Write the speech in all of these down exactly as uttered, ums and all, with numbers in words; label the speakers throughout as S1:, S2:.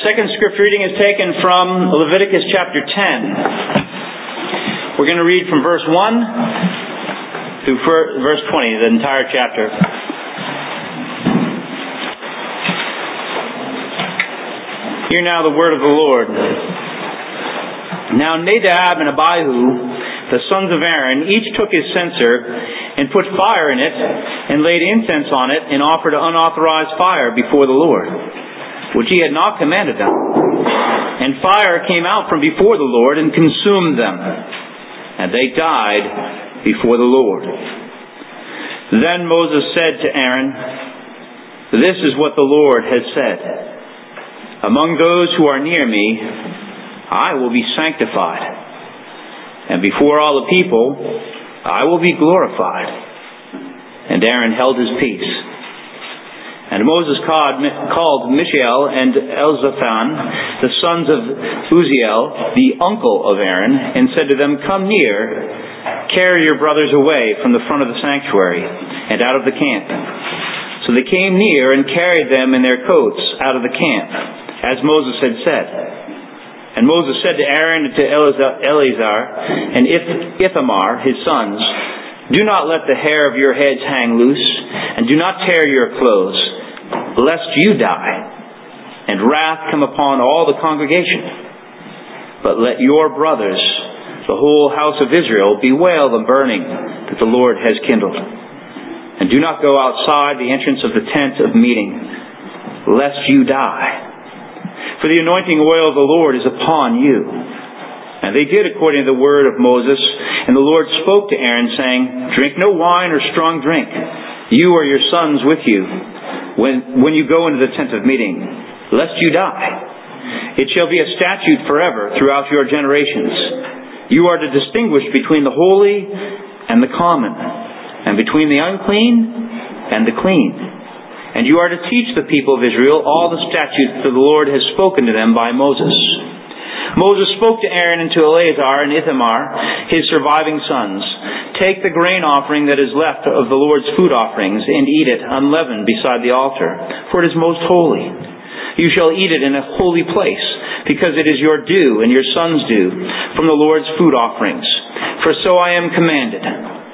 S1: second scripture reading is taken from Leviticus chapter ten. We're going to read from verse one through verse twenty, the entire chapter. Hear now the word of the Lord. Now Nadab and Abihu, the sons of Aaron, each took his censer and put fire in it and laid incense on it and offered unauthorized fire before the Lord, which he had not commanded them. And fire came out from before the Lord and consumed them, and they died before the Lord. Then Moses said to Aaron, "This is what the Lord has said. Among those who are near me, I will be sanctified, and before all the people, I will be glorified." And Aaron held his peace. And Moses called Mishael and Elzaphan, the sons of Uzziel, the uncle of Aaron, and said to them, "Come near, carry your brothers away from the front of the sanctuary and out of the camp." So they came near and carried them in their coats out of the camp, as Moses had said. And Moses said to Aaron and to Eleazar and Ithamar, his sons, "Do not let the hair of your heads hang loose, and do not tear your clothes, lest you die, and wrath come upon all the congregation. But let your brothers, the whole house of Israel, bewail the burning that the Lord has kindled. And do not go outside the entrance of the tent of meeting, lest you die. For the anointing oil of the Lord is upon you." And they did according to the word of Moses. And the Lord spoke to Aaron, saying, "Drink no wine or strong drink, you or your sons with you, when, when you go into the tent of meeting, lest you die. It shall be a statute forever throughout your generations. You are to distinguish between the holy and the common, and between the unclean and the clean. And you are to teach the people of Israel all the statutes that the Lord has spoken to them by Moses." Moses spoke to Aaron and to Eleazar and Ithamar, his surviving sons, "Take the grain offering that is left of the Lord's food offerings, and eat it unleavened beside the altar, for it is most holy. You shall eat it in a holy place, because it is your due and your sons' due from the Lord's food offerings. For so I am commanded.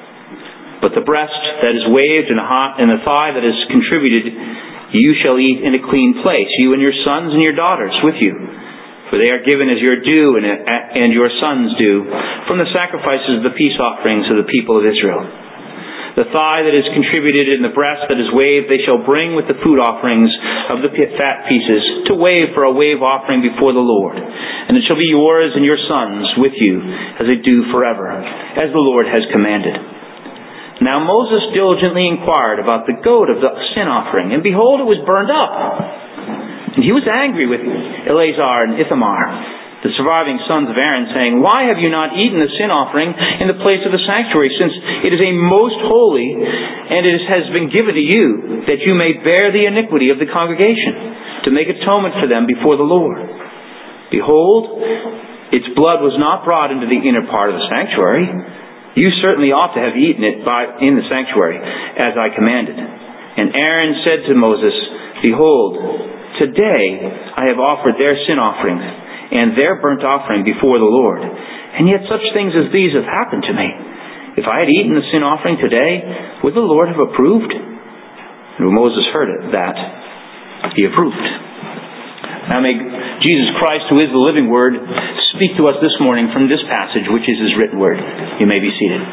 S1: But the breast that is waved and the thigh that is contributed, you shall eat in a clean place, you and your sons and your daughters with you. For they are given as your due and, and your sons' due from the sacrifices of the peace offerings of the people of Israel. The thigh that is contributed and the breast that is waved they shall bring with the food offerings of the fat pieces to wave for a wave offering before the Lord. And it shall be yours and your sons with you as a due forever, as the Lord has commanded." Now Moses diligently inquired about the goat of the sin offering, and behold, it was burned up. And he was angry with Eleazar and Ithamar, the surviving sons of Aaron, saying, "Why have you not eaten the sin offering in the place of the sanctuary, since it is a most holy, and it has been given to you, that you may bear the iniquity of the congregation, to make atonement for them before the Lord? Behold, its blood was not brought into the inner part of the sanctuary. You certainly ought to have eaten it by, in the sanctuary, as I commanded." And Aaron said to Moses, "Behold, today I have offered their sin offerings and their burnt offering before the Lord. And yet such things as these have happened to me. If I had eaten the sin offering today, would the Lord have approved?" And when Moses heard it, that, he approved. Now may Jesus Christ, who is the living Word, speak to us this morning from this passage, which is His written Word. You may be seated.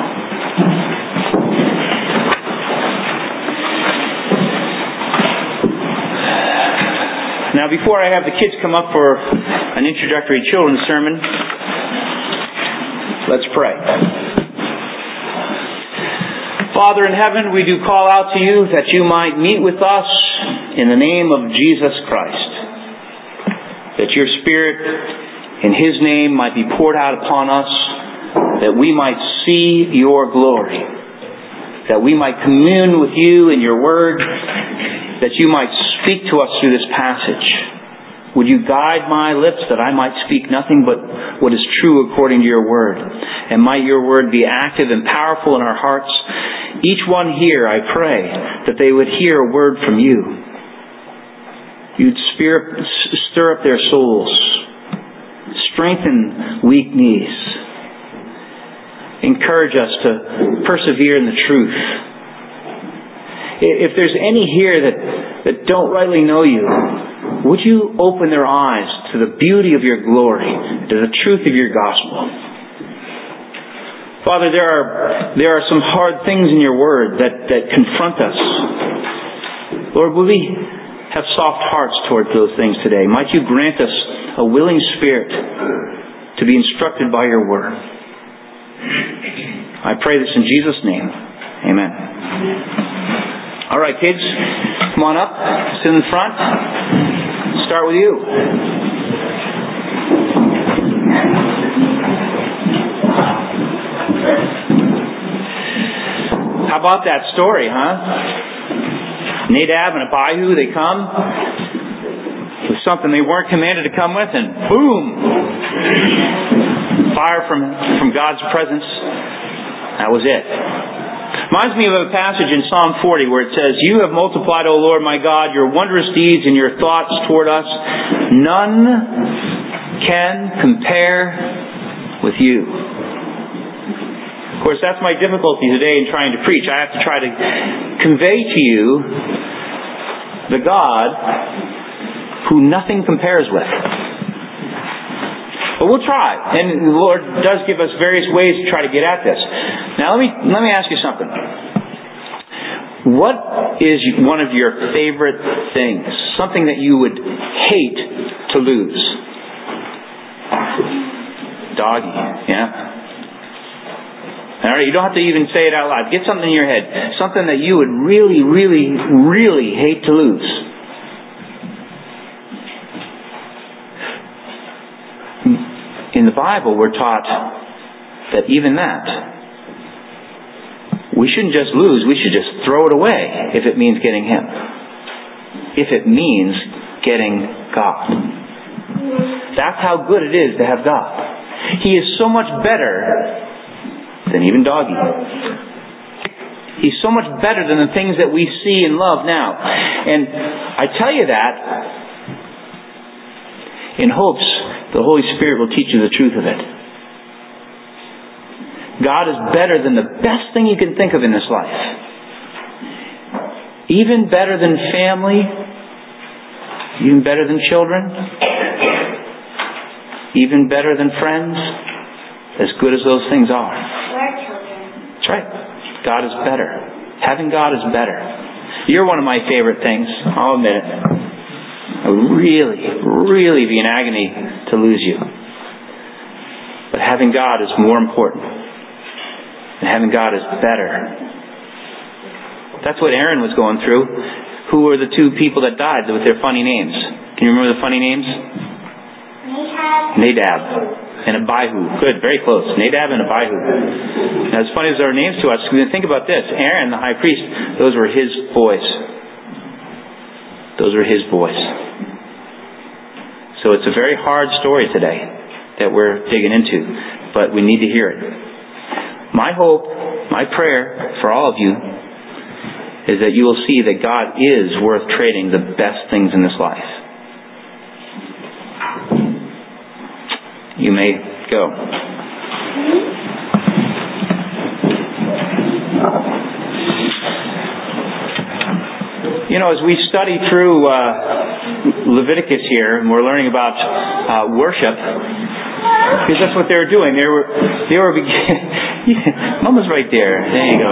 S1: Now, before I have the kids come up for an introductory children's sermon, let's pray. Father in heaven, we do call out to you that you might meet with us in the name of Jesus Christ. That your Spirit in His name might be poured out upon us, that we might see your glory, that we might commune with you in your word, that you might speak to us through this passage. Would you guide my lips that I might speak nothing but what is true according to your word? And might your word be active and powerful in our hearts. Each one here, I pray, that they would hear a word from you. You'd stir, stir up their souls. Strengthen weak knees. Encourage us to persevere in the truth. If there's any here that, that don't rightly know you, would you open their eyes to the beauty of your glory, to the truth of your gospel? Father, there are there are some hard things in your word that, that confront us. Lord, will we have soft hearts towards those things today? Might you grant us a willing spirit to be instructed by your word. I pray this in Jesus' name. Amen. All right, kids, come on up. Sit in front. Start with you. How about that story, huh? Nadab and Abihu, they come with something they weren't commanded to come with, and boom! Fire from, from God's presence. That was it. Reminds me of a passage in Psalm forty where it says, "You have multiplied, O Lord my God, your wondrous deeds and your thoughts toward us. None can compare with you." Of course, that's my difficulty today in trying to preach. I have to try to convey to you the God who nothing compares with. But we'll try. And the Lord does give us various ways to try to get at this. Now let me let me ask you something. What is one of your favorite things? Something that you would hate to lose? Doggy, yeah? Alright, you don't have to even say it out loud. Get something in your head. Something that you would really, really, really hate to lose. In the Bible, we're taught that even that, we shouldn't just lose, we should just throw it away if it means getting Him. If it means getting God. That's how good it is to have God. He is so much better than even doggy. He's so much better than the things that we see and love now. And I tell you that in hopes the Holy Spirit will teach you the truth of it. God is better than the best thing you can think of in this life. Even better than family. Even better than children. Even better than friends. As good as those things are. That's right. God is better. Having God is better. You're one of my favorite things. I'll admit it. I would really, really be in agony to lose you. But having God is more important. And having God is better. That's what Aaron was going through. Who were the two people that died with their funny names? Can you remember the funny names? Nadab. Nadab. And Abihu. Good, very close. Nadab and Abihu. Now, as funny as our names to us, think about this. Aaron, the high priest, those were his boys. Those were his boys. So it's a very hard story today that we're digging into, but we need to hear it. My hope, my prayer for all of you is that you will see that God is worth trading the best things in this life. You may go. You know, as we study through uh, Leviticus here, and we're learning about uh, worship, because that's what they were doing. They were, they were. Yeah, Mama's right there. There you go.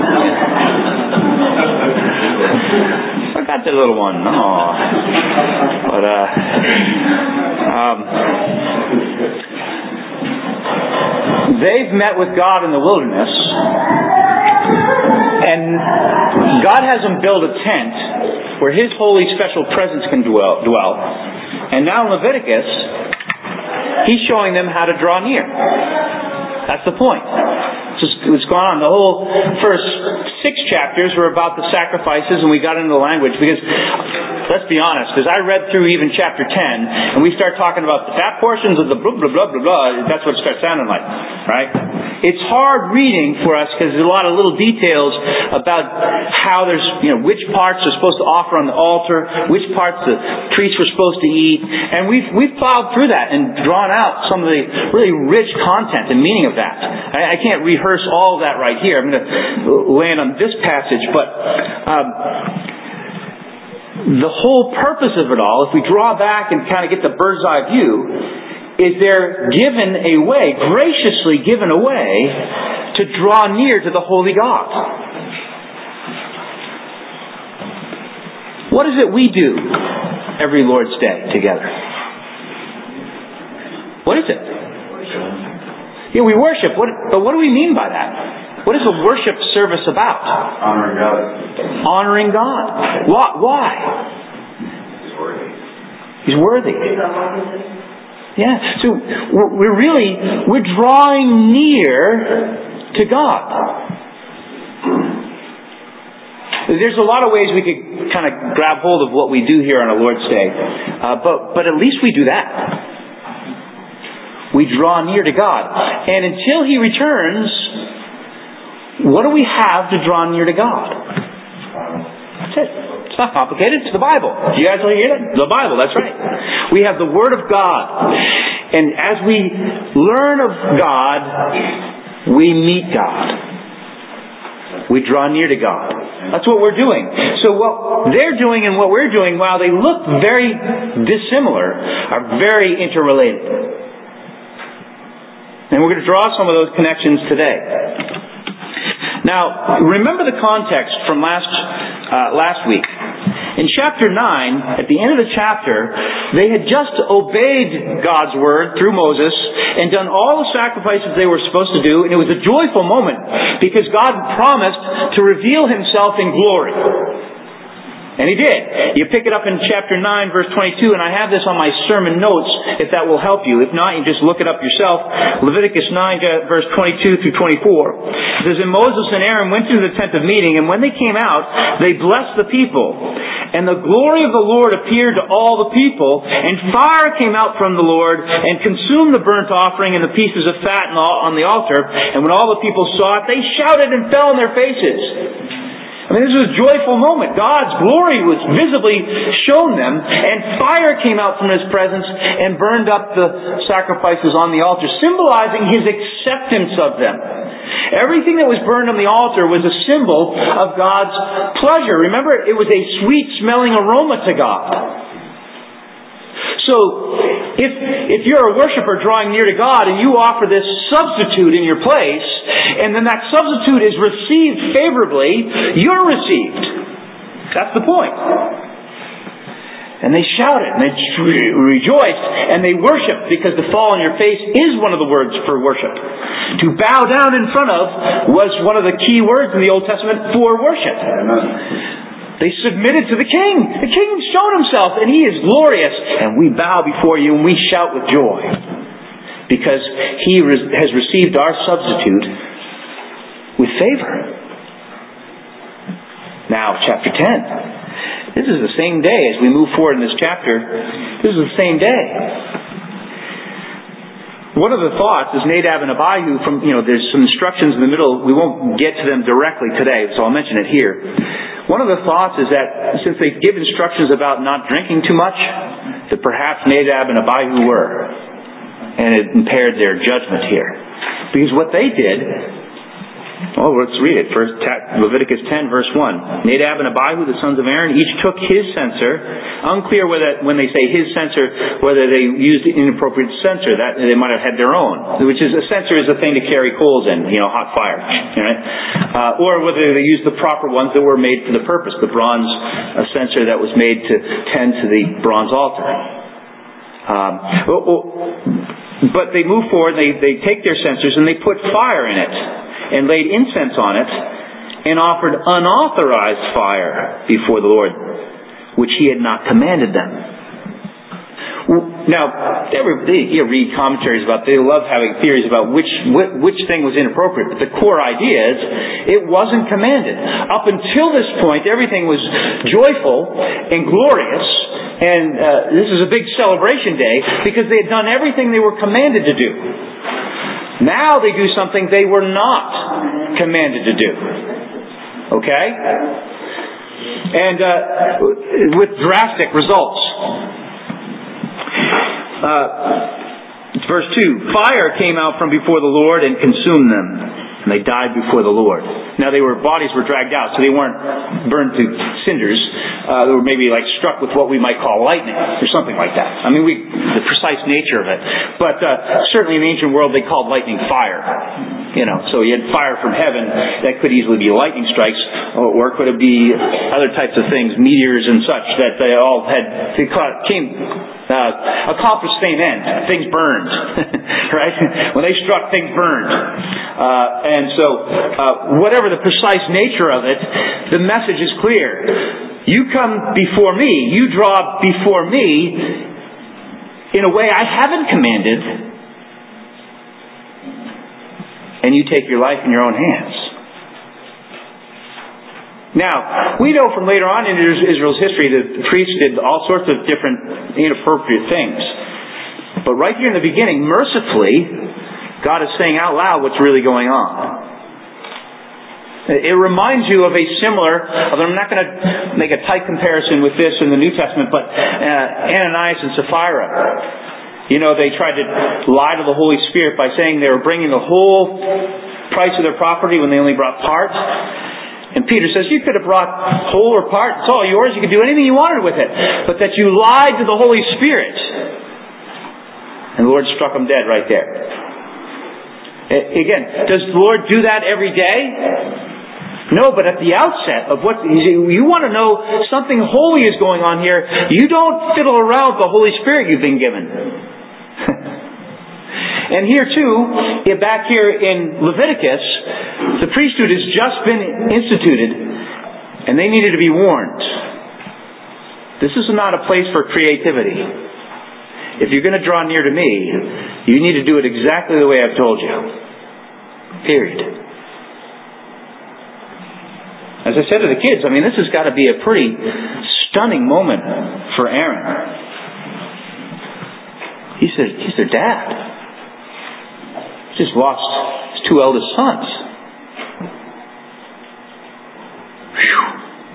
S1: I got the little one. Oh, but uh, um, they've met with God in the wilderness. And God has them build a tent where His holy special presence can dwell. dwell. And now in Leviticus, He's showing them how to draw near. That's the point. It's, it's gone on. The whole first six chapters were about the sacrifices, and we got into the language. Because let's be honest, because I read through even chapter ten, and we start talking about the fat portions of the blah, blah, blah, blah, blah, that's what it starts sounding like, right? It's hard reading for us because there's a lot of little details about how there's, you know, which parts are supposed to offer on the altar, which parts the priests were supposed to eat, and we've, we've plowed through that and drawn out some of the really rich content and meaning of that. I, I can't rehearse all of that right here. I'm going to land on this passage, but um, the whole purpose of it all, if we draw back and kind of get the bird's eye view, is they're given away, graciously given away, to draw near to the holy God. What is it we do every Lord's Day together? What is it? Yeah, we worship. What, but what do we mean by that? What is a worship service about?
S2: Honoring God.
S1: Honoring God. Why? He's worthy. He's worthy. Yeah. So we're really, we're drawing near to God. There's a lot of ways we could kind of grab hold of what we do here on a Lord's Day. Uh, but, but at least we do that. We draw near to God. And until He returns, what do we have to draw near to God? That's it. It's not complicated. It's the Bible. You guys want to hear it? The Bible, that's right. We have the Word of God. And as we learn of God, we meet God. We draw near to God. That's what we're doing. So what they're doing and what we're doing, while they look very dissimilar, are very interrelated. And we're going to draw some of those connections today. Now, remember the context from last uh, last week. In chapter nine, at the end of the chapter, they had just obeyed God's word through Moses and done all the sacrifices they were supposed to do, and it was a joyful moment because God promised to reveal Himself in glory. And He did. You pick it up in chapter nine, verse twenty-two, and I have this on my sermon notes, if that will help you. If not, you just look it up yourself. Leviticus nine, verse twenty-two through twenty-four. It says, "And Moses and Aaron went through the tent of meeting, and when they came out, they blessed the people. And the glory of the Lord appeared to all the people, and fire came out from the Lord, and consumed the burnt offering and the pieces of fat on the altar. And when all the people saw it, they shouted and fell on their faces." I mean, this was a joyful moment. God's glory was visibly shown them, and fire came out from His presence and burned up the sacrifices on the altar, symbolizing His acceptance of them. Everything that was burned on the altar was a symbol of God's pleasure. Remember, it was a sweet-smelling aroma to God. So, if if you're a worshiper drawing near to God and you offer this substitute in your place, and then that substitute is received favorably, you're received. That's the point. And they shouted, and they rejoiced, and they worshipped, because to fall on your face is one of the words for worship. To bow down in front of was one of the key words in the Old Testament for worship. They submitted to the King. The King showed Himself, and He is glorious. And we bow before You, and we shout with joy, because He has received our substitute with favor. Now, chapter ten. This is the same day as we move forward in this chapter. This is the same day. One of the thoughts is Nadab and Abihu from, you know, there's some instructions in the middle. We won't get to them directly today, so I'll mention it here. One of the thoughts is that since they give instructions about not drinking too much, that perhaps Nadab and Abihu were. And it impaired their judgment here. Because what they did, oh, let's read it. First, Leviticus ten, verse one. Nadab and Abihu, the sons of Aaron, each took his censer. Unclear whether, when they say his censer, whether they used an inappropriate censer. That they might have had their own. Which is, a censer is a thing to carry coals in, you know, hot fire. Right? Uh, or whether they used the proper ones that were made for the purpose. The bronze uh, censer that was made to tend to the bronze altar. Um, well, well, but they move forward, they, they take their censers and they put fire in it, and laid incense on it, and offered unauthorized fire before the Lord, which He had not commanded them. now, every, you read commentaries about, they love having theories about which, which thing was inappropriate, but the core idea is, it wasn't commanded. Up until this point, everything was joyful and glorious, and uh, this is a big celebration day, because they had done everything they were commanded to do. Now they do something they were not commanded to do. Okay? And uh, with drastic results. Uh, verse two, fire came out from before the Lord and consumed them, and they died before the Lord. Now they were bodies were dragged out, so they weren't burned to cinders. Uh, they were maybe like struck with what we might call lightning or something like that. I mean, we the precise nature of it. But uh, certainly in the ancient world they called lightning fire. You know, so you had fire from heaven that could easily be lightning strikes, or, or could it be other types of things, meteors and such, that they all had they caught, came uh, accomplished the same end. Things burned, right? When they struck, things burned. Uh, and so, uh, whatever the precise nature of it, the message is clear. You come before me, you draw before me in a way I haven't commanded, and you take your life in your own hands. Now, we know from later on in Israel's history that the priests did all sorts of different inappropriate things. But right here in the beginning, mercifully, God is saying out loud what's really going on. It reminds you of a similar, although I'm not going to make a tight comparison with this in the New Testament, but uh, Ananias and Sapphira. You know, they tried to lie to the Holy Spirit by saying they were bringing the whole price of their property when they only brought part. And Peter says, you could have brought whole or part. It's all yours. You could do anything you wanted with it. But that you lied to the Holy Spirit. And the Lord struck them dead right there. Again, does the Lord do that every day? No, but at the outset of what you want to know, something holy is going on here. You don't fiddle around with the Holy Spirit you've been given. And here too, back here in Leviticus, the priesthood has just been instituted, and they needed to be warned. This is not a place for creativity. If you're going to draw near to me, you need to do it exactly the way I've told you. Period. As I said to the kids, I mean, this has got to be a pretty stunning moment for Aaron. He said, he's their dad. He's just lost his two eldest sons. Whew.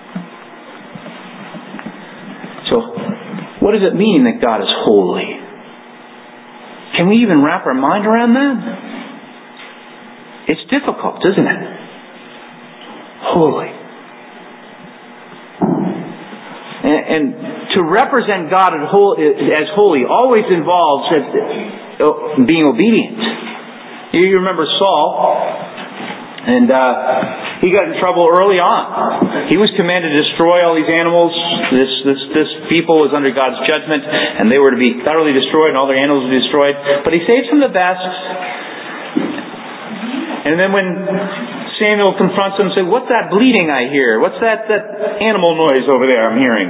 S1: So, what does it mean that God is holy? Can we even wrap our mind around that? It's difficult, isn't it? Holy. And, and to represent God as holy always involves being obedient. You remember Saul, and uh, he got in trouble early on. He was commanded to destroy all these animals. This this this people was under God's judgment, and they were to be thoroughly destroyed, and all their animals would be destroyed. But he saved some of the best. And then when Samuel confronts him and says, what's that bleating I hear? What's that, that animal noise over there I'm hearing?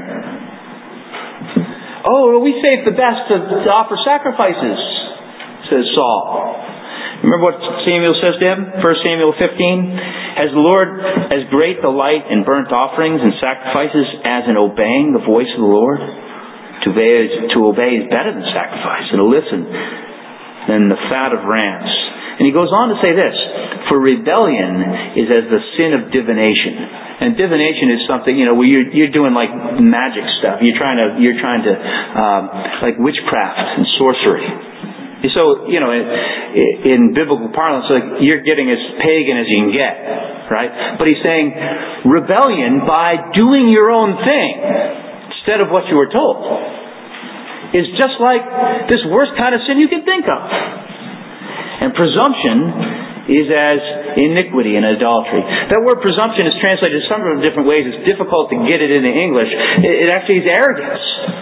S1: Oh, we saved the best to, to offer sacrifices, says Saul. Remember what Samuel says to him? First Samuel fifteen. Has the Lord as great delight in burnt offerings and sacrifices as in obeying the voice of the Lord? To obey is, to obey is better than sacrifice, and to listen than the fat of rams. And he goes on to say this, for rebellion is as the sin of divination. And divination is something, you know, where you're, you're doing like magic stuff. You're trying to, you're trying to, um, like witchcraft and sorcery. So, you know, in, in biblical parlance, like you're getting as pagan as you can get, right? But he's saying rebellion by doing your own thing instead of what you were told is just like this worst kind of sin you can think of. And presumption is as iniquity and idolatry. That word presumption is translated several different ways. It's difficult to get it into English. It, it actually is arrogance.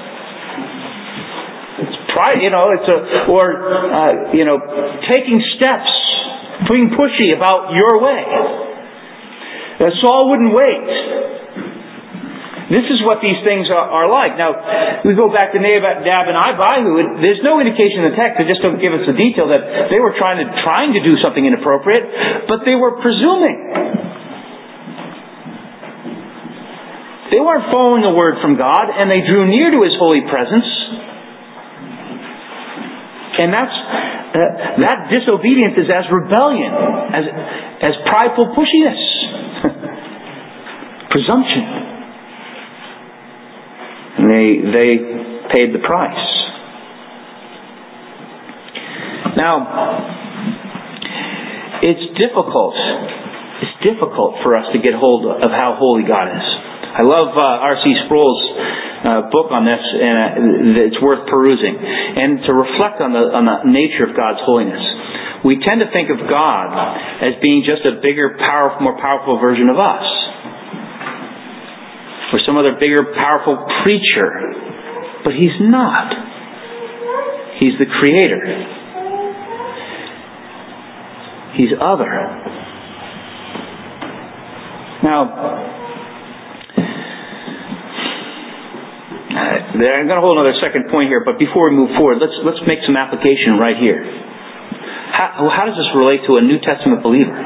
S1: It's pride, you know, it's a, or, uh, you know, taking steps, being pushy about your way. Uh, Saul wouldn't wait. This is what these things are, are like. Now, we go back to Nadab and Abihu. There's no indication in the text. They just don't give us the detail that they were trying to trying to do something inappropriate, but they were presuming. They weren't following the word from God, and they drew near to His holy presence. And that's uh, that disobedience is as rebellion, as as prideful pushiness, presumption. And they they paid the price. Now, it's difficult. It's difficult for us to get hold of how holy God is. I love uh, R C Sproul's uh, book on this, and uh, it's worth perusing. And to reflect on the on the nature of God's holiness. We tend to think of God as being just a bigger, powerful, more powerful version of us, or some other bigger, powerful creature. But He's not. He's the Creator. He's other. Now, I'm going to hold another second point here, but before we move forward, let's let's make some application right here. How, how does this relate to a New Testament believer?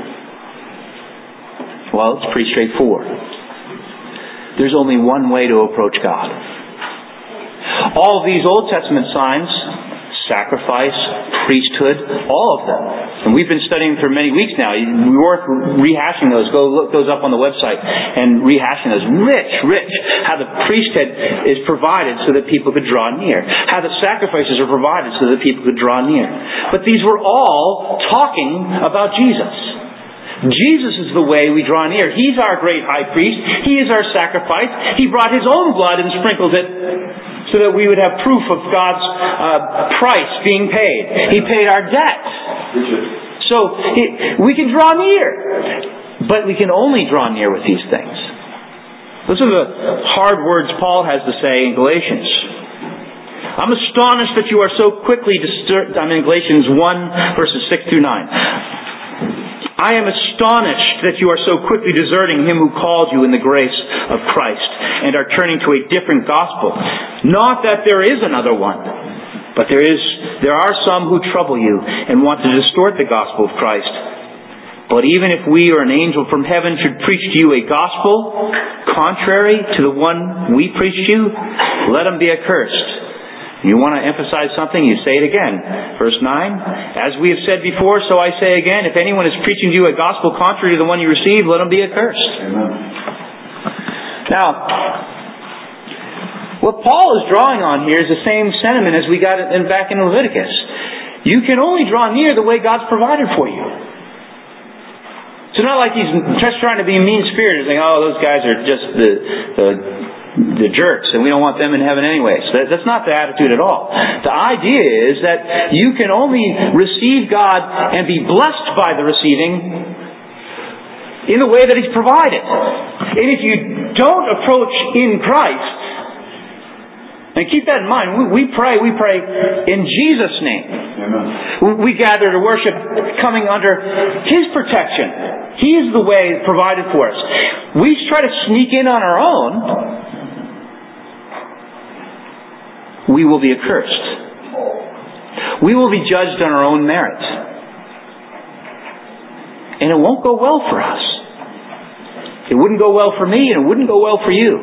S1: Well, it's pretty straightforward. There's only one way to approach God. All of these Old Testament signs, sacrifice, priesthood, all of them. And we've been studying for many weeks now. We worth rehashing those. Go look those up on the website and rehashing those. Rich, rich. How the priesthood is provided so that people could draw near. How the sacrifices are provided so that people could draw near. But these were all talking about Jesus. Jesus is the way we draw near. He's our great high priest. He is our sacrifice. He brought His own blood and sprinkled it so that we would have proof of God's uh, price being paid. He paid our debt. So it, we can draw near. But we can only draw near with these things. Those are the hard words Paul has to say in Galatians. I'm astonished that you are so quickly disturbed. I'm in Galatians one, verses six through nine. I am astonished that you are so quickly deserting Him who called you in the grace of Christ and are turning to a different gospel. Not that there is another one, but there is there are some who trouble you and want to distort the gospel of Christ. But even if we or an angel from heaven should preach to you a gospel contrary to the one we preach to you, let him be accursed. You want to emphasize something, you say it again. Verse nine, as we have said before, so I say again, if anyone is preaching to you a gospel contrary to the one you received, let him be accursed. Amen. Now, what Paul is drawing on here is the same sentiment as we got in, back in Leviticus. You can only draw near the way God's provided for you. It's not like he's just trying to be mean-spirited, saying, oh, those guys are just the... the the jerks, and we don't want them in heaven anyway. So that, that's not the attitude at all. The idea is that you can only receive God and be blessed by the receiving in the way that He's provided. And if you don't approach in Christ, and keep that in mind, we, we pray, we pray in Jesus' name. Amen. We gather to worship coming under His protection. He is the way provided for us. We try to sneak in on our own, we will be accursed. We will be judged on our own merit. And it won't go well for us. It wouldn't go well for me, and it wouldn't go well for you.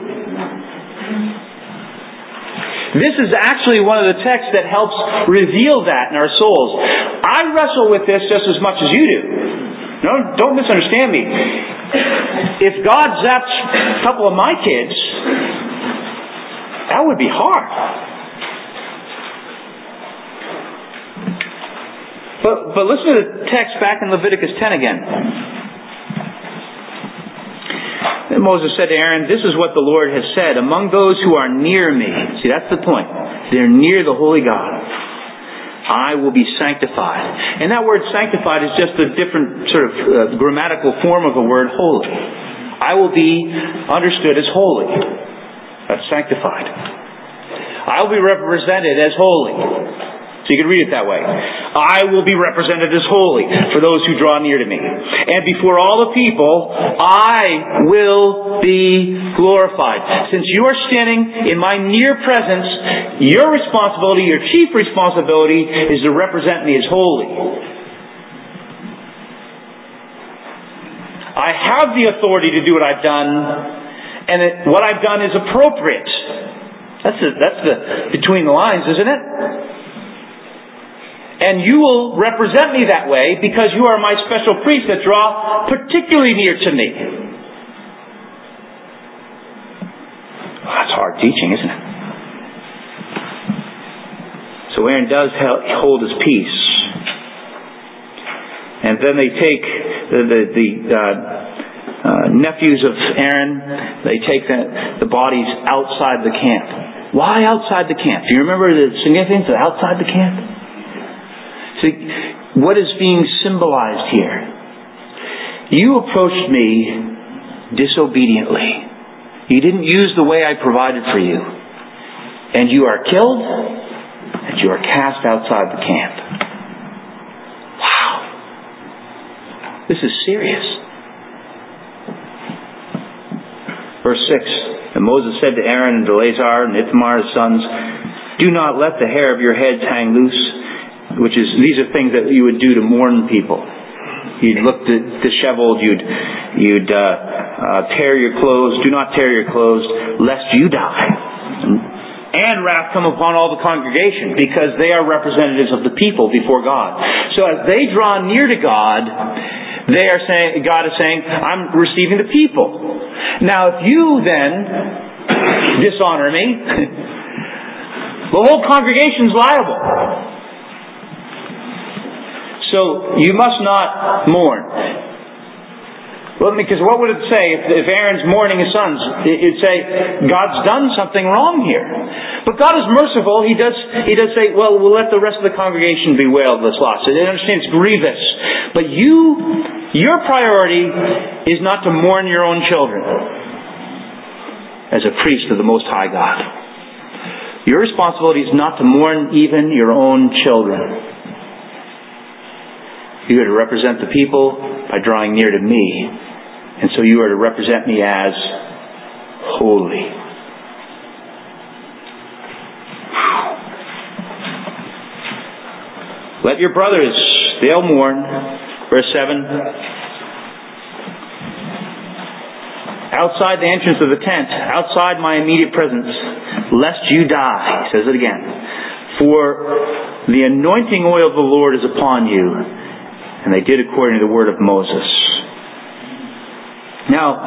S1: This is actually one of the texts that helps reveal that in our souls. I wrestle with this just as much as you do. No, don't misunderstand me. If God zaps a couple of my kids, that would be hard. But, but listen to the text back in Leviticus ten again. And Moses said to Aaron, this is what the Lord has said, among those who are near me. See, that's the point. They're near the holy God. I will be sanctified. And that word sanctified is just a different sort of uh, grammatical form of the word holy. I will be understood as holy. That's sanctified. I will be represented as holy. So you can read it that way. I will be represented as holy for those who draw near to me. And before all the people, I will be glorified. Since you are standing in my near presence, your responsibility, your chief responsibility, is to represent me as holy. I have the authority to do what I've done, and it, what I've done is appropriate. That's the, that's the between the lines, isn't it? And you will represent me that way because you are my special priests that draw particularly near to me. Well, that's hard teaching, isn't it? So Aaron does hold his peace. And then they take the, the, the uh, uh, nephews of Aaron, they take the, the bodies outside the camp. Why outside the camp? Do you remember the significance of outside the camp? See, what is being symbolized here? You approached me disobediently. You didn't use the way I provided for you. And you are killed, and you are cast outside the camp. Wow. This is serious. Verse six. And Moses said to Aaron and Eleazar and Ithamar his sons, do not let the hair of your heads hang loose. Which is, these are things that you would do to mourn people. You'd look disheveled. You'd, you'd uh, uh, tear your clothes. Do not tear your clothes, lest you die. And wrath come upon all the congregation, because they are representatives of the people before God. So as they draw near to God, they are saying, God is saying, I'm receiving the people. Now, if you then dishonor me, the whole congregation's liable. So you must not mourn. Well, because what would it say if, if Aaron's mourning his sons? It'd say, God's done something wrong here. But God is merciful. He does He does say, well, we'll let the rest of the congregation bewail this loss. So they understand it's grievous. But you, your priority is not to mourn your own children as a priest of the Most High God. Your responsibility is not to mourn even your own children. You are to represent the people by drawing near to me. And so you are to represent me as holy. Let your brothers, they'll mourn. Verse seven. Outside the entrance of the tent, outside my immediate presence, lest you die. He says it again. For the anointing oil of the Lord is upon you. And they did according to the word of Moses. Now,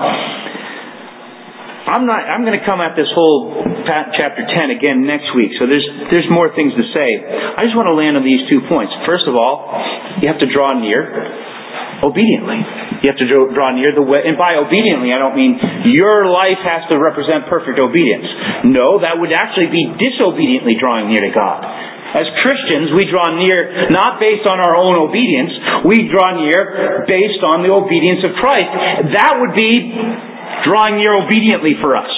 S1: I'm not. I'm going to come at this whole chapter ten again next week. So there's there's more things to say. I just want to land on these two points. First of all, you have to draw near obediently. You have to draw near the way, and by obediently, I don't mean your life has to represent perfect obedience. No, that would actually be disobediently drawing near to God. As Christians, we draw near not based on our own obedience. We draw near based on the obedience of Christ. That would be drawing near obediently for us.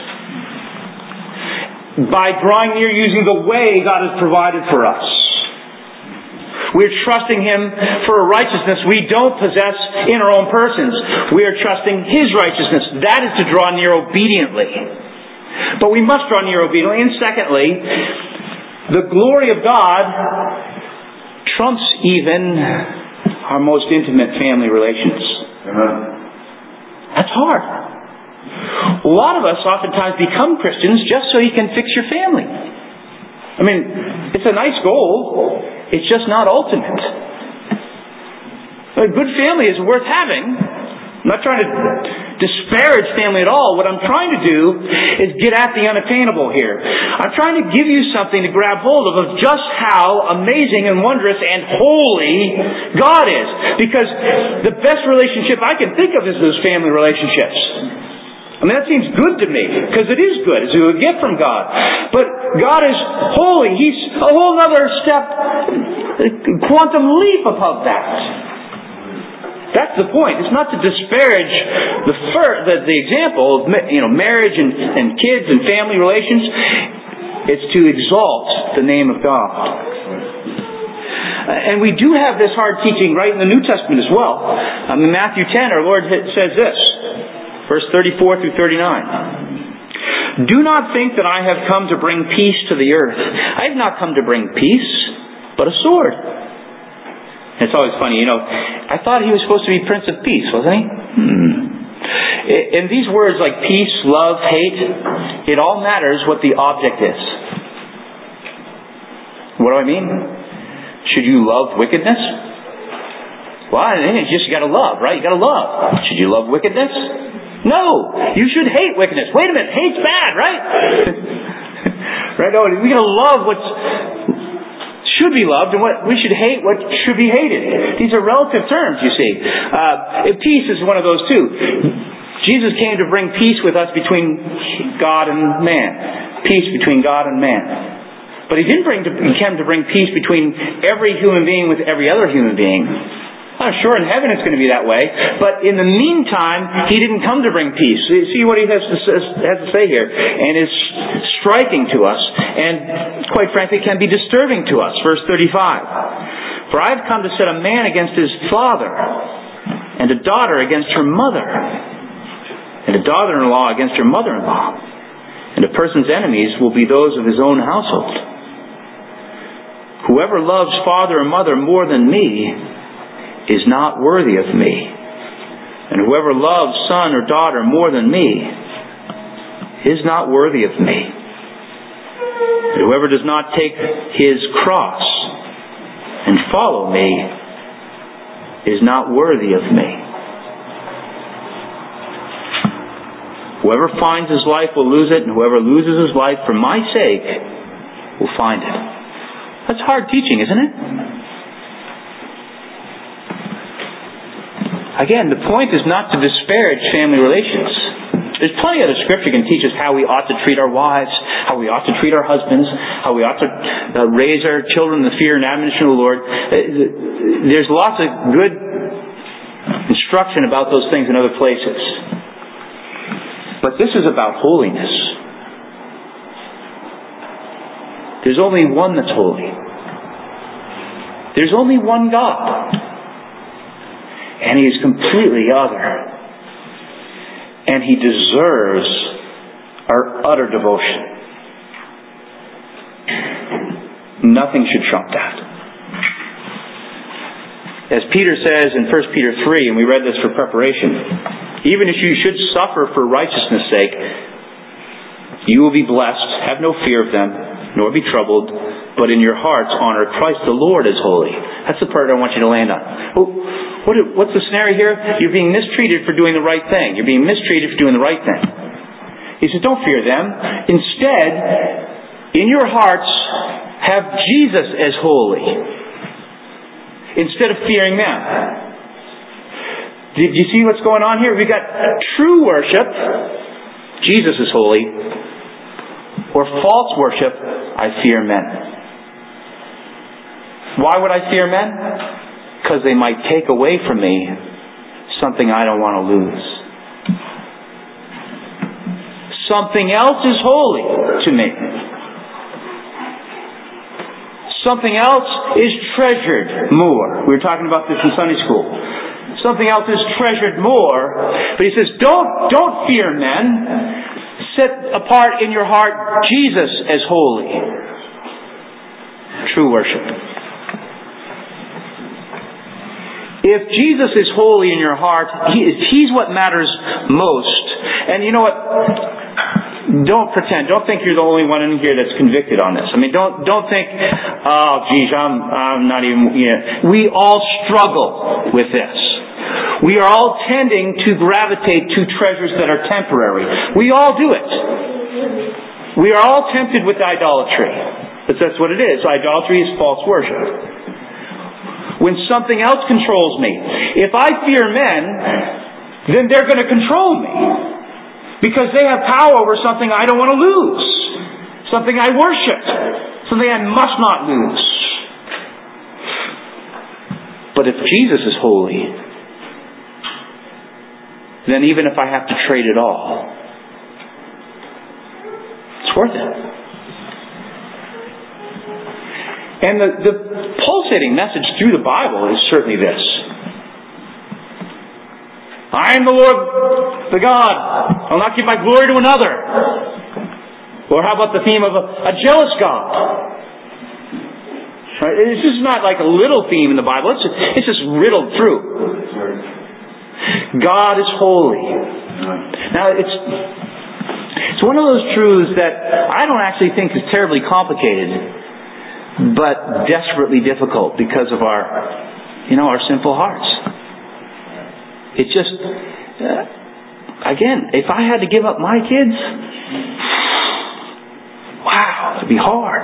S1: By drawing near using the way God has provided for us. We're trusting Him for a righteousness we don't possess in our own persons. We are trusting His righteousness. That is to draw near obediently. But we must draw near obediently. And secondly, the glory of God trumps even our most intimate family relations. That's hard. A lot of us oftentimes become Christians just so you can fix your family. I mean, it's a nice goal. It's just not ultimate. A good family is worth having. I'm not trying to disparage family at all. What I'm trying to do is get at the unattainable here. I'm trying to give you something to grab hold of of just how amazing and wondrous and holy God is. Because the best relationship I can think of is those family relationships. I mean, that seems good to me, because it is good. It's a good gift from God. But God is holy. He's a whole other step, quantum leap above that. That's the point. It's not to disparage the fir- the, the example of you know marriage and, and kids and family relations. It's to exalt the name of God. And we do have this hard teaching right in the New Testament as well. Um, in Matthew ten, our Lord says this, verse thirty-four through thirty-nine. Do not think that I have come to bring peace to the earth. I have not come to bring peace, but a sword. It's always funny, you know, I thought he was supposed to be Prince of Peace, wasn't he? Hmm. In these words like peace, love, hate, it all matters what the object is. What do I mean? Should you love wickedness? Well, I think it's just you gotta love, right? You gotta love. Should you love wickedness? No! You should hate wickedness. Wait a minute, hate's bad, right? Right? No, we gotta love what's should be loved and what we should hate what should be hated. These are relative terms, you see. Uh, peace is one of those too. Jesus came to bring peace with us between God and man. Peace between God and man. But He didn't bring to, He came to bring peace between every human being with every other human being. I'm sure in heaven it's going to be that way. But in the meantime, He didn't come to bring peace. See what He has to, has to say here. And it's striking to us. And quite frankly, can be disturbing to us. Verse thirty-five. For I have come to set a man against his father, and a daughter against her mother, and a daughter-in-law against her mother-in-law. And a person's enemies will be those of his own household. Whoever loves father or mother more than me is not worthy of me. And whoever loves son or daughter more than me is not worthy of me. And whoever does not take his cross and follow me is not worthy of me. Whoever finds his life will lose it, and whoever loses his life for my sake will find it. That's hard teaching, isn't it? Again, the point is not to disparage family relations. There's plenty of the Scripture can teach us how we ought to treat our wives, how we ought to treat our husbands, how we ought to uh, raise our children in the fear and admonition of the Lord. Uh, there's lots of good instruction about those things in other places. But this is about holiness. There's only one that's holy. There's only one God. And He is completely other. And He deserves our utter devotion. Nothing should trump that. As Peter says in First Peter three, and we read this for preparation, even if you should suffer for righteousness' sake, you will be blessed. Have no fear of them, nor be troubled, but in your hearts honor Christ the Lord as holy. That's the part I want you to land on. Well, what, what's the scenario here? You're being mistreated for doing the right thing. You're being mistreated for doing the right thing. He says, don't fear them. Instead, in your hearts, have Jesus as holy, instead of fearing them. Did you see what's going on here? We've got true worship, Jesus is holy, or false worship, I fear men. Why would I fear men? Because they might take away from me something I don't want to lose. Something else is holy to me. Something else is treasured more. We were talking about this in Sunday school. Something else is treasured more. But he says, don't, don't fear men. Set apart in your heart Jesus as holy. True worship. If Jesus is holy in your heart, he is, He's what matters most. And you know what? Don't pretend. Don't think you're the only one in here that's convicted on this. I mean, don't don't think, oh, geez, I'm I'm not even. You know. We all struggle with this. We are all tending to gravitate to treasures that are temporary. We all do it. We are all tempted with idolatry. But that's what it is. Idolatry is false worship. When something else controls me. If I fear men, then they're going to control me. Because they have power over something I don't want to lose. Something I worship. Something I must not lose. But if Jesus is holy, then even if I have to trade it all, it's worth it. And the, the pulsating message through the Bible is certainly this. I am the Lord, the God. I'll not give my glory to another. Or how about the theme of a, a jealous God? Right? This is not like a little theme in the Bible. It's, it's just riddled through. God is holy. Now, it's it's one of those truths that I don't actually think is terribly complicated, but desperately difficult because of our, you know, our sinful hearts. It just, uh, again, if I had to give up my kids, wow, it'd be hard.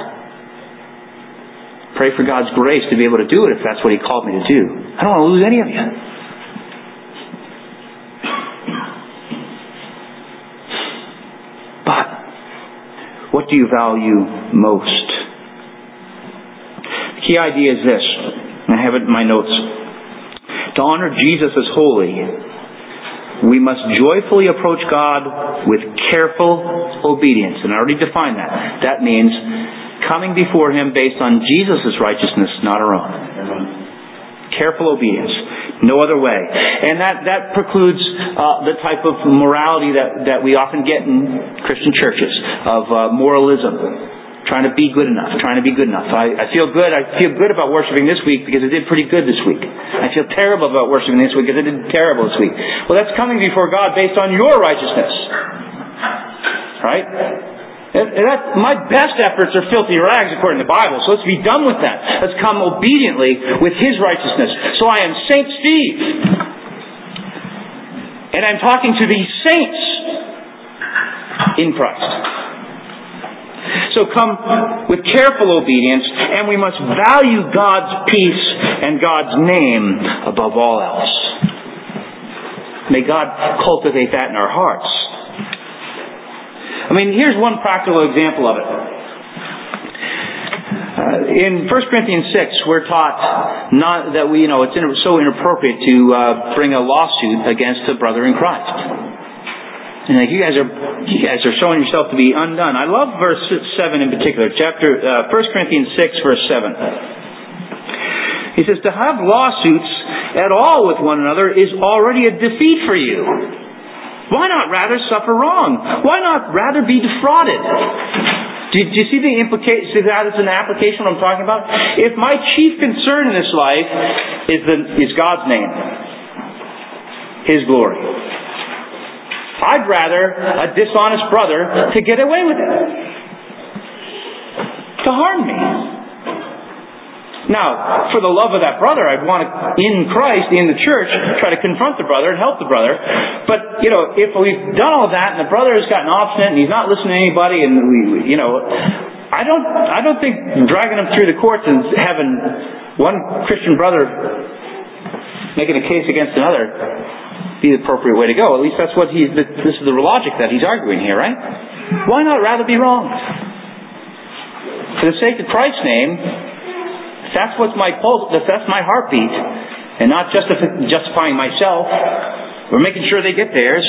S1: Pray for God's grace to be able to do it if that's what He called me to do. I don't want to lose any of you. But what do you value most? The key idea is this. I have it in my notes. To honor Jesus as holy, we must joyfully approach God with careful obedience. And I already defined that. That means coming before Him based on Jesus' righteousness, not our own. Careful obedience. No other way. And that, that precludes uh, the type of morality that, that we often get in Christian churches, of uh, moralism. Trying to be good enough. Trying to be good enough. I, I feel good. I feel good about worshiping this week because I did pretty good this week. I feel terrible about worshiping this week because I did terrible this week. Well, that's coming before God based on your righteousness. Right? And that, my best efforts are filthy rags according to the Bible. So let's be done with that. Let's come obediently with His righteousness. So I am Saint Steve. And I'm talking to these saints in Christ. So come with careful obedience, and we must value God's peace and God's name above all else. May God cultivate that in our hearts. I mean, here's one practical example of it. Uh, in First Corinthians six, we're taught not that we, you know, it's so inappropriate to uh, bring a lawsuit against a brother in Christ. And like, you guys are, you guys are showing yourself to be undone. I love verse seven in particular, chapter uh, First Corinthians six, verse seven. He says, "To have lawsuits at all with one another is already a defeat for you. Why not rather suffer wrong? Why not rather be defrauded?" Do you, do you see the implication? That is an application of what I'm talking about. If my chief concern in this life is the is God's name, His glory, I'd rather a dishonest brother to get away with it, to harm me. Now, for the love of that brother, I'd want to, in Christ, in the church, try to confront the brother and help the brother. But, you know, if we've done all that and the brother has gotten obstinate and he's not listening to anybody, and we, you know, I don't, I don't think dragging him through the courts and having one Christian brother making a case against another be the appropriate way to go. At least that's what he's, this is the logic that he's arguing here, right? Why not rather be wrong? For the sake of Christ's name, if that's what's my pulse, if that's my heartbeat, and not justif- justifying myself, or making sure they get theirs,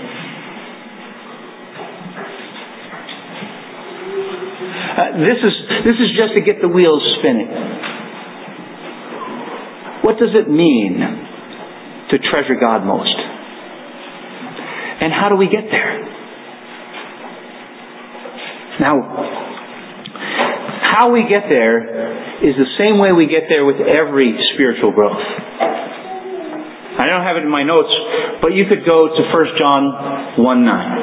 S1: uh, this is, this is just to get the wheels spinning. What does it mean to treasure God most? And how do we get there? Now, how we get there is the same way we get there with every spiritual growth. I don't have it in my notes, but you could go to First John one nine.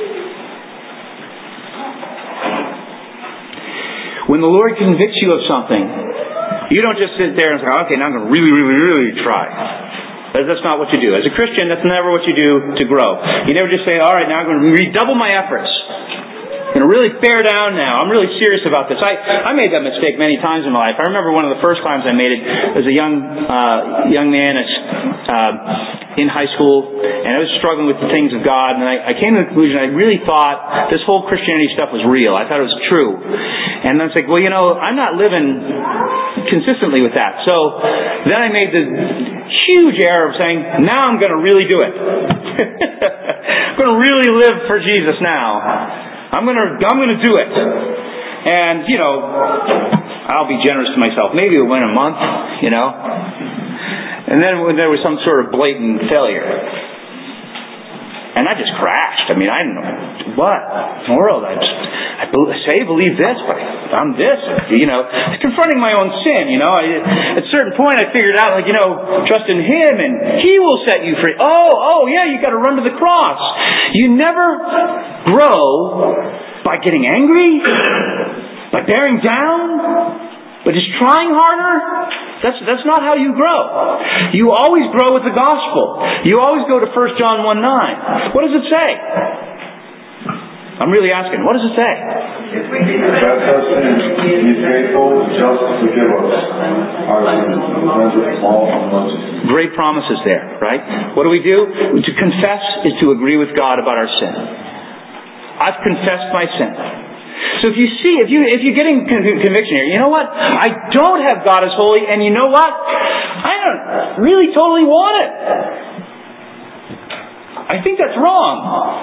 S1: When the Lord convicts you of something, you don't just sit there and say, okay, now I'm going to really, really, really try. That's not what you do. As a Christian, that's never what you do to grow. You never just say, all right, now I'm going to redouble my efforts. I'm going to really bear down now. I'm really serious about this. I, I made that mistake many times in my life. I remember one of the first times I made it as a young uh, young man uh, in high school, and I was struggling with the things of God, and I, I came to the conclusion I really thought this whole Christianity stuff was real. I thought it was true. And I was like, well, you know, I'm not living consistently with that. So then I made the huge error of saying, now I'm going to really do it. I'm going to really live for Jesus now. I'm going to I'm going to do it. And, you know, I'll be generous to myself. Maybe it went a month, you know. And then when there was some sort of blatant failure. And I just crashed. I mean, I didn't know what in the world. I, just, I say believe this, but I'm this. You know, confronting my own sin. You know, I, at a certain point, I figured out, like, you know, trust in Him, and He will set you free. Oh, oh, yeah, you got to run to the cross. You never grow by getting angry, by bearing down, by just trying harder. That's that's not how you grow. You always grow with the gospel. You always go to First John one nine. What does it say? I'm really asking. What does it say?
S2: If we confess our sins, He is faithful, just to forgive us our sins, and cleanse us all unrighteousness.
S1: Great promises there, right? What do we do? To confess is to agree with God about our sin. I've confessed my sin. So if you see, if you if you're getting conviction here, you know what? I don't have God as holy, and you know what? I don't really totally want it. I think that's wrong.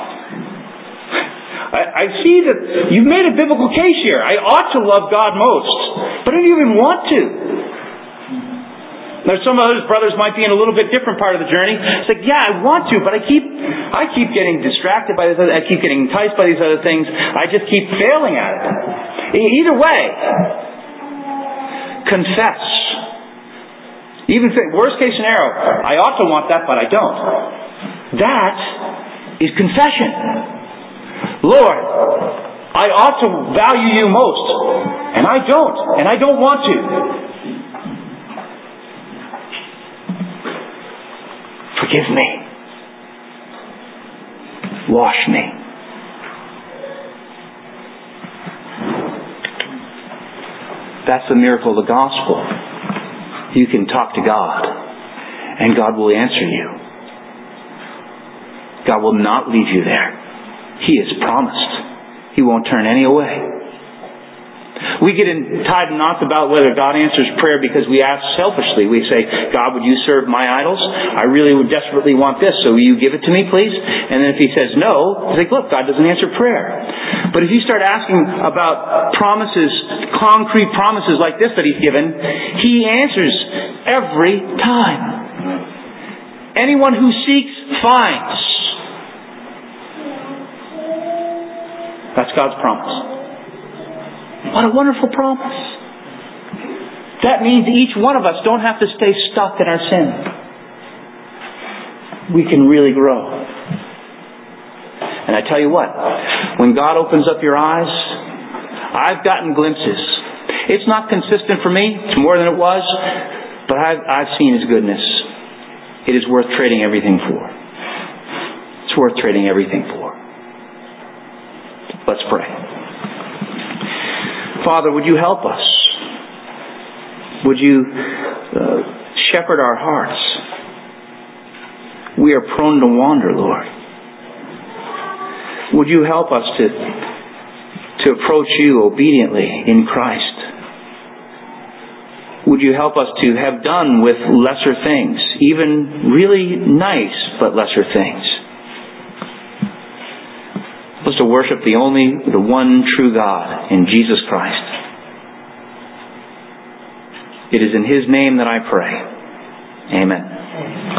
S1: I, I see that you've made a biblical case here. I ought to love God most, but I don't even want to. Now, some of those brothers might be in a little bit different part of the journey. It's like, yeah, I want to, but I keep, I keep getting distracted by this. I keep getting enticed by these other things. I just keep failing at it. Either way, confess. Even if, worst case scenario, I ought to want that, but I don't. That is confession. Lord, I ought to value You most, and I don't, and I don't want to. Forgive me. Wash me. That's the miracle of the gospel. You can talk to God, and God will answer you. God will not leave you there. He has promised. He won't turn any away. We get in, tied in knots about whether God answers prayer because we ask selfishly. We say, God, would You serve my idols? I really would desperately want this, so will You give it to me, please? And then if He says no, it's like, look, God doesn't answer prayer. But if you start asking about promises, concrete promises like this that He's given, He answers every time. Anyone who seeks, finds. That's God's promise. What a wonderful promise. That means each one of us don't have to stay stuck in our sin. We can really grow. And I tell you what, when God opens up your eyes, I've gotten glimpses. It's not consistent for me. It's more than it was. But I've, I've seen His goodness. It is worth trading everything for. It's worth trading everything for. Let's pray. Father, would You help us? Would You uh, shepherd our hearts? We are prone to wander, Lord. Would You help us to, to approach You obediently in Christ? Would You help us to have done with lesser things, even really nice but lesser things? Help us to worship the only, the one true God in Jesus Christ. It is in His name that I pray. Amen.